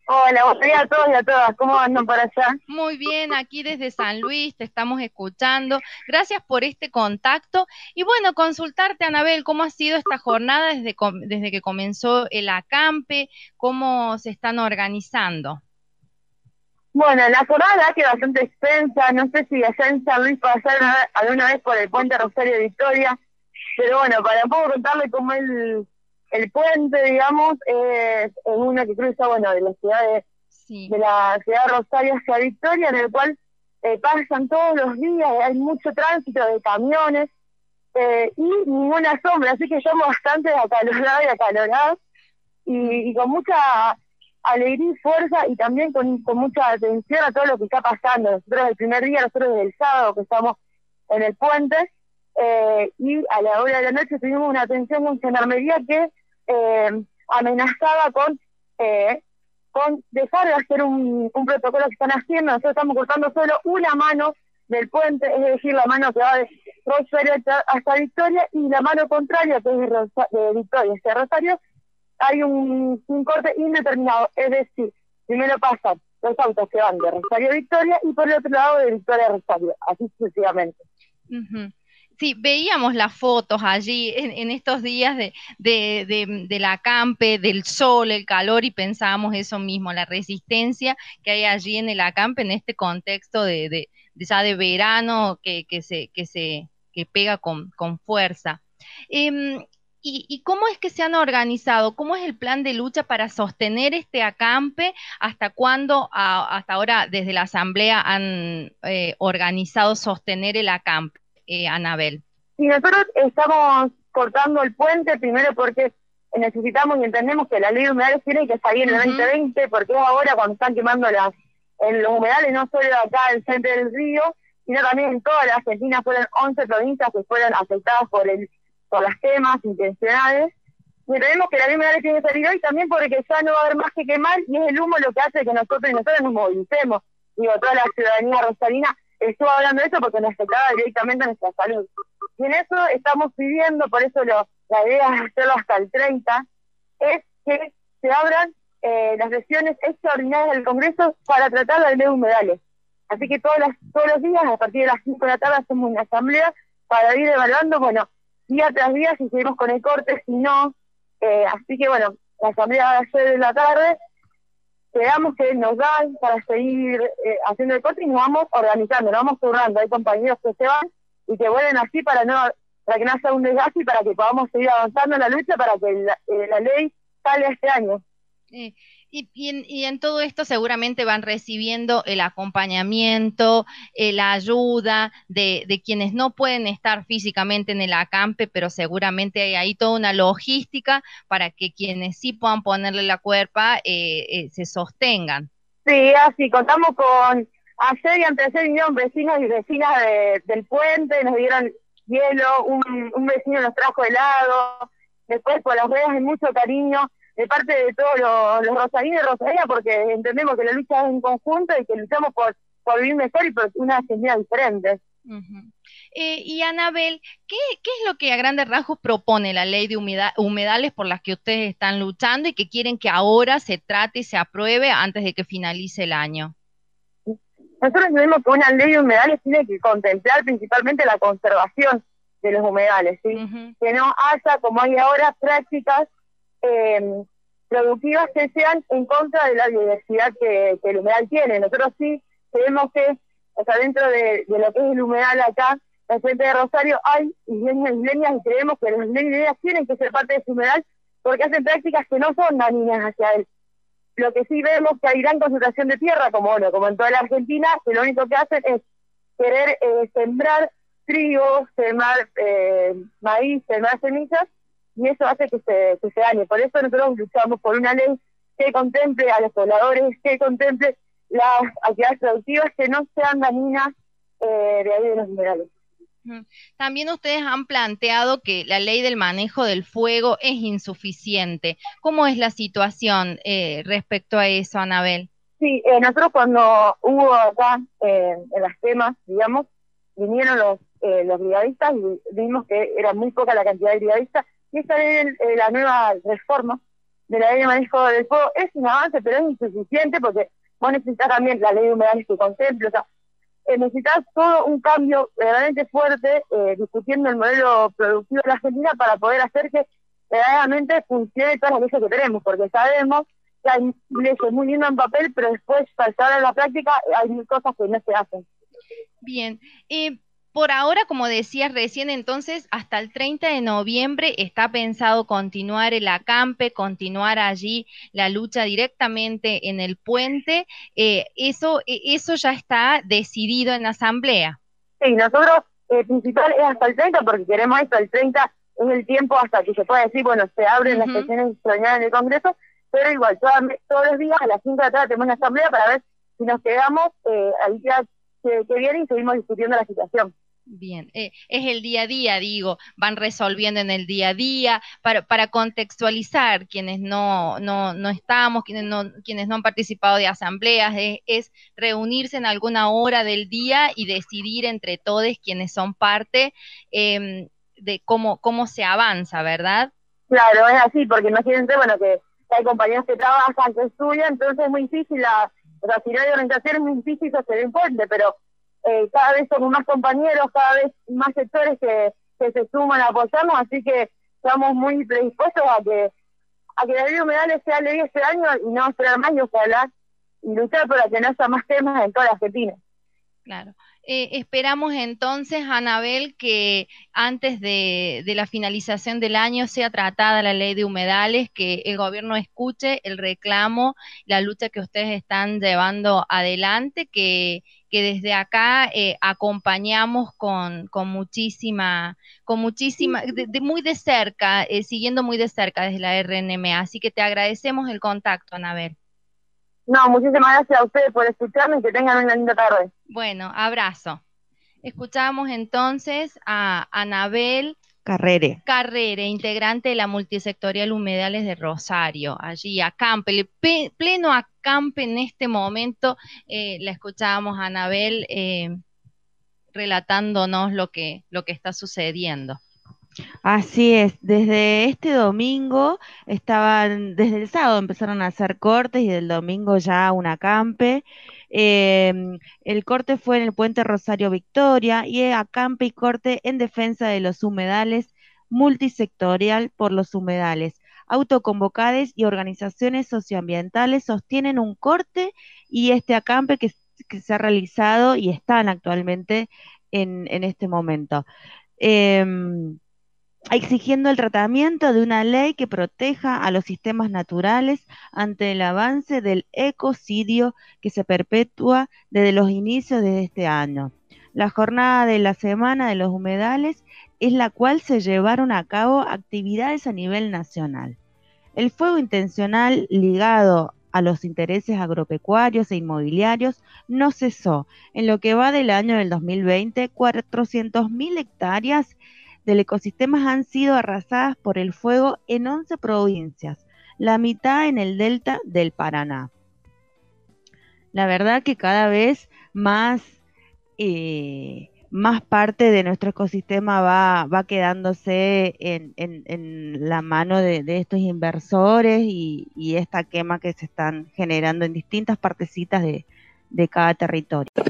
Hola, buen día a todos y a todas. ¿Cómo andan por allá? Muy bien, aquí desde San Luis te estamos escuchando. Gracias por este contacto. Y bueno, consultarte, Anabel, ¿cómo ha sido esta jornada desde que comenzó el acampe? ¿Cómo se están organizando? Bueno, la jornada la verdad que bastante extensa. No sé si allá en San Luis pasaron alguna vez por el puente Rosario Victoria, pero bueno, para un poco contarle cómo el puente, digamos, es uno que cruza, bueno, de la ciudad Sí. de la ciudad de Rosario hacia Victoria, en el cual pasan todos los días, hay mucho tránsito de camiones y ninguna sombra, así que estamos bastante acalorados y acaloradas. Mm. Y con mucha alegría y fuerza y también con mucha atención a todo lo que está pasando. Nosotros el primer día, nosotros desde el sábado que estamos en el puente, y a la hora de la noche tuvimos una atención con gendarmería que amenazaba eh, con dejar de hacer un protocolo que están haciendo. Nosotros estamos cortando solo una mano del puente, es decir, la mano que va de Rosario hasta Victoria, y la mano contraria, que es de Victoria hacia Rosario, hay un corte indeterminado, es decir, primero pasan los autos que van de Rosario a Victoria y por el otro lado de Victoria a Rosario, así sucesivamente. Ujú. Sí, veíamos las fotos allí en estos días del acampe, del sol, el calor, y pensábamos eso mismo, la resistencia que hay allí en el acampe, en este contexto de ya de verano que pega con fuerza. Em, y cómo es que se han organizado? ¿Cómo es el plan de lucha para sostener este acampe? ¿Hasta cuándo, hasta ahora, desde la Asamblea han organizado sostener el acampe? Anabel. Y nosotros estamos cortando el puente primero porque necesitamos y entendemos que la ley de humedales tiene que salir en el Ujú. 2020, porque es ahora cuando están quemando en los humedales, no solo acá en el centro del río, sino también en toda la Argentina. Fueron 11 provincias que fueron afectadas por las quemas intencionales. Y entendemos que la ley de humedales tiene que salir hoy también porque ya no va a haber más que quemar, y es el humo lo que hace que nosotros nos movilicemos. Digo, toda la ciudadanía rosarina estuvo hablando de eso porque nos afectaba directamente a nuestra salud. Y en eso estamos pidiendo, por eso la idea es hacerlo hasta el 30, es que se abran las sesiones extraordinarias del Congreso para tratar la ley de humedales. Así que todos los días, a partir de las 5 de la tarde, hacemos una asamblea para ir evaluando, bueno, día tras día, si seguimos con el corte, si no. Así que bueno, la asamblea va a ser de la tarde, quedamos que nos dan para seguir haciendo el corte y nos vamos organizando, nos vamos turnando. Hay compañeros que se van y que vuelven así para que no haya un desgaste y para que podamos seguir avanzando en la lucha para que la ley salga este año. Eh, y en todo esto seguramente van recibiendo el acompañamiento, la ayuda de quienes no pueden estar físicamente en el acampe, pero seguramente hay ahí toda una logística para que quienes sí puedan ponerle la cuerpa se sostengan. Sí, así, contamos con ayer y anteayer vinieron vecinos y vecinas del puente, nos dieron hielo, un vecino nos trajo helado, después por las redes hay mucho cariño de parte de todos los rosarinos y rosarinas, porque entendemos que la lucha es en conjunto y que luchamos por vivir mejor y por una Argentina diferente. Ujú. Y Anabel, ¿qué es lo que a grandes rasgos propone la ley de humedales por las que ustedes están luchando y que quieren que ahora se trate y se apruebe antes de que finalice el año? Nosotros entendemos que una ley de humedales tiene que contemplar principalmente la conservación de los humedales, ¿sí? Ujú. Que no haya, como hay ahora, prácticas eh, productivas que sean en contra de la biodiversidad que el humedal tiene. Nosotros sí creemos que, o sea, dentro de lo que es el humedal acá, en frente de Rosario, hay isleñas y creemos que las isleñas tienen que ser parte de ese humedal porque hacen prácticas que no son dañinas hacia él. Lo que sí vemos que hay gran concentración de tierra, como bueno, como en toda la Argentina, que lo único que hacen es querer sembrar trigo, sembrar maíz, sembrar semillas, y eso hace que se dañe. Por eso nosotros luchamos por una ley que contemple a los pobladores, que contemple las actividades productivas que no sean dañinas de ahí de los minerales. Ujú. También ustedes han planteado que la ley del manejo del fuego es insuficiente. ¿Cómo es la situación respecto a eso, Anabel? Sí, nosotros cuando hubo acá en las quemas, digamos, vinieron los brigadistas y vimos que era muy poca la cantidad de brigadistas, y esta es la nueva reforma de la ley de manejo del fuego es un avance, pero es insuficiente porque vos necesitas también la ley de humedales que contemple, o sea, necesitas todo un cambio realmente fuerte, discutiendo el modelo productivo de la Argentina para poder hacer que verdaderamente funcione todas las leyes que tenemos, porque sabemos que hay leyes muy lindas en papel, pero después para estar en la práctica hay mil cosas que no se hacen. Bien, por ahora, como decías recién, entonces, hasta el 30 de noviembre está pensado continuar el acampe, continuar allí la lucha directamente en el puente. Eso ya está decidido en la asamblea. Sí, nosotros principal es hasta el 30 porque queremos esto, el 30 es el tiempo hasta que se pueda decir, bueno, se abren las sesiones extraordinarias en el Congreso, pero igual, todos los días a las 5 de la tarde tenemos una asamblea para ver si nos quedamos al día que viene y seguimos discutiendo la situación. Bien, es el día a día, digo, van resolviendo en el día a día, para contextualizar quienes no estamos, quienes no han participado de asambleas, es reunirse en alguna hora del día y decidir entre todos quienes son parte de cómo se avanza, ¿verdad? Claro, es así, porque imagínense, bueno, que hay compañeros que trabajan, que estudian, entonces es muy difícil, o sea, si no hay organización es muy difícil hacer un puente, pero cada vez somos más compañeros, cada vez más sectores que se suman a apoyarnos, así que estamos muy predispuestos a que la ley de humedales sea ley este año y no esperar más y ojalá y luchar para que no haya más temas en toda la Argentina. Claro. Esperamos entonces, Anabel, que antes de la finalización del año sea tratada la ley de humedales, que el gobierno escuche el reclamo, la lucha que ustedes están llevando adelante, que desde acá acompañamos muy de cerca, siguiendo muy de cerca desde la RNMA. Así que te agradecemos el contacto, Anabel. No, muchísimas gracias a ustedes por escucharme y que tengan una linda tarde. Bueno, abrazo. Escuchamos entonces a Anabel Carrere, integrante de la multisectorial Humedales de Rosario, allí acampe, pleno acampe en este momento. La escuchábamos a Anabel relatándonos lo que está sucediendo. Así es, desde este domingo desde el sábado empezaron a hacer cortes y del domingo ya un acampe. El corte fue en el puente Rosario Victoria y acampe y corte en defensa de los humedales, multisectorial por los humedales. Autoconvocades y organizaciones socioambientales sostienen un corte y este acampe que se ha realizado y están actualmente en este momento. Exigiendo el tratamiento de una ley que proteja a los sistemas naturales ante el avance del ecocidio que se perpetúa desde los inicios de este año. La jornada de la Semana de los Humedales es la cual se llevaron a cabo actividades a nivel nacional. El fuego intencional ligado a los intereses agropecuarios e inmobiliarios no cesó. En lo que va del año del 2020, 400.000 hectáreas del ecosistema han sido arrasadas por el fuego en 11 provincias, la mitad en el delta del Paraná. La verdad que cada vez más parte de nuestro ecosistema va quedándose en la mano de estos inversores y esta quema que se están generando en distintas partecitas de cada territorio.